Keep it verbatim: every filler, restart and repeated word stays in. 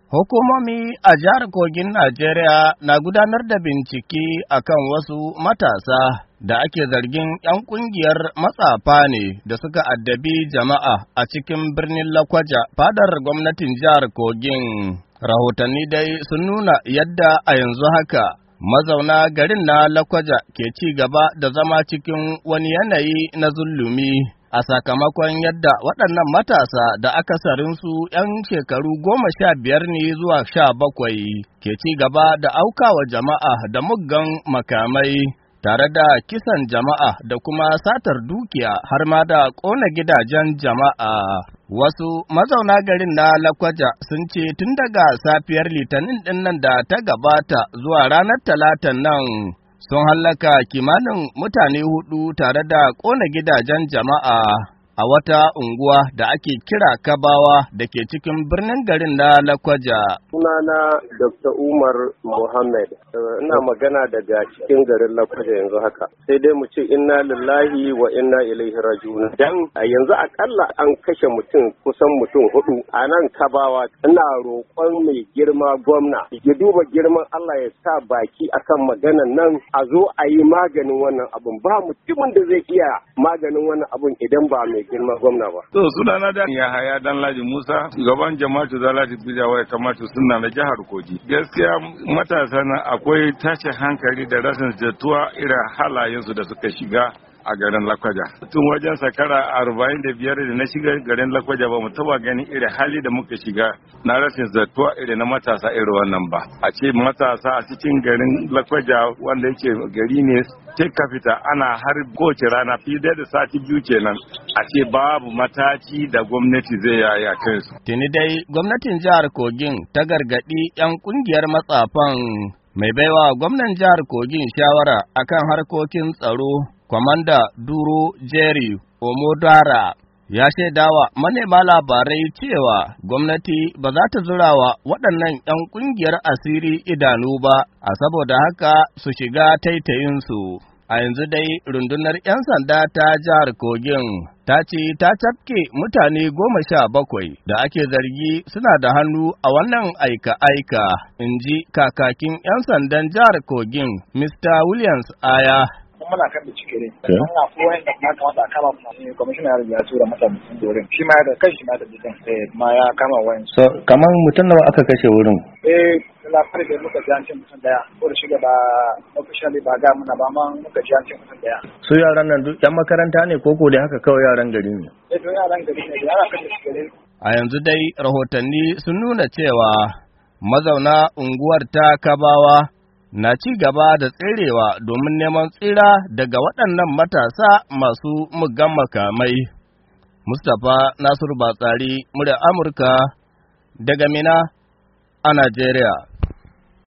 Hukumomi a jihar Kogin Najeriya na gudanar da bincike akan wasu matasa da ake zargin ‘yan ƙungiyar matsafa ne da suka addabi jama'a a cikin birnin Lakwaja, fadar gwamnatin jihar Kogin. Rahotanni dai sun nuna yadda a yanzu haka mazauna garin na Lakwaja ke ci gaba da zama cikin wani yanayi na zulumi. A sakamakon yadda waɗannan matasa da akasarinsu ‘yan shekaru goma sha biyar ne zuwa sha bakwai ke ci gaba da aukawa jama'a da muggan makamai, tare da kisan jama'a da kuma satar dukiya har ma da ƙona gidajen jama'a. Wasu mazauna garin na Lakwaja sun ce tun daga safiyar Litinin ɗin nan da ta gabata zuwa ranar Talatan nan, sun hallaka kimanin mutane hudu tare da ƙona gidajen jama'a a wata unguwa da ake kira Kabawa da ke cikin birnin garin na Lakwaja. Sunana Doctor Umar Mohammed, ina magana daga cikin garin Lakwaja yanzu haka. Sai dai mu ce inna lillahi wa inna ilaihi raji'un. Dan a yanzu akalla an kashe mutum kusan mutum hudu a nan Kabawa. Ina roƙon mai girma gwamna ya duba girman Allah ya sa baki akan maganan nan, a zo a yi maganin wannan abun. Ba mutumin da zai iya maganin wannan abun idan ba mai girma gwamna ba. To sunana da Yahaya Danladi Musa, gaban jama'atu Zalati Bijawa ya kamata suna na jihar Kogi. Gaskiya matasa na akwai tashin hankali da rashin jatuwa irin halayensu da suka shiga a garin Lakwaja. Tun wajen sakara arba'in da biyar da na shiga garin Lakwaja ba mu taba ganin irin hali da muka shiga na rashin zatuwa irin na matasa irin wannan ba. A ce matasa a cikin garin Lakwaja wanda yake gari ne sai ka fita ana har kowace rana fiye da sati biyu kenan a ce babu mataki da gwamnati zai yaya kansu. Tuni dai gwamnatin jihar Kogin ta gargaɗi 'yan ƙungiyar matsafan. Mai baiwa gwamnan jihar Kogin shawara akan harkokin tsaro, Kwamanda Duro Jerry Omodara, ya shaidawa manema labarai cewa gwamnati ba za ta zurawa waɗannan 'yan ƙungiyar asiri idanu ba, a saboda haka su shiga taitayinsu. A yanzu dai rundunar 'yan sanda ta jihar Kogin ta ce ta cafke mutane goma sha bakwai da ake zargi suna da hannu a wannan aika-aika, in ji kakakin 'yan sandan jihar Kogin, Mister Williams Aya. Muna kan da cike ne. Ana kowa yadda ya kamata a kama kuma ne kwamishinan ya tura masa mutum dorin. Shi ma da kai shi ma da jikin. Eh ma ya kama wayan. So kamar mutum nawa aka kashe wurin? Eh labarin da muka ji an ce mutum daya. Ko da shiga ba officially ba ga muna ba ma muka ji an ce mutum daya. Su yaran nan duk yan makaranta ne ko ko dai haka kawai yaran gari ne? Eh to yaran gari ne. Yara kan da cike ne. A yanzu dai rahotanni sun nuna cewa mazauna unguwar ta Kabawa na ci gaba da tserewa domin neman tsira daga waɗannan matasa masu muggan makamai. Mustapha Nasiru Batsari, murya Amurka, daga Mina a Najeriya.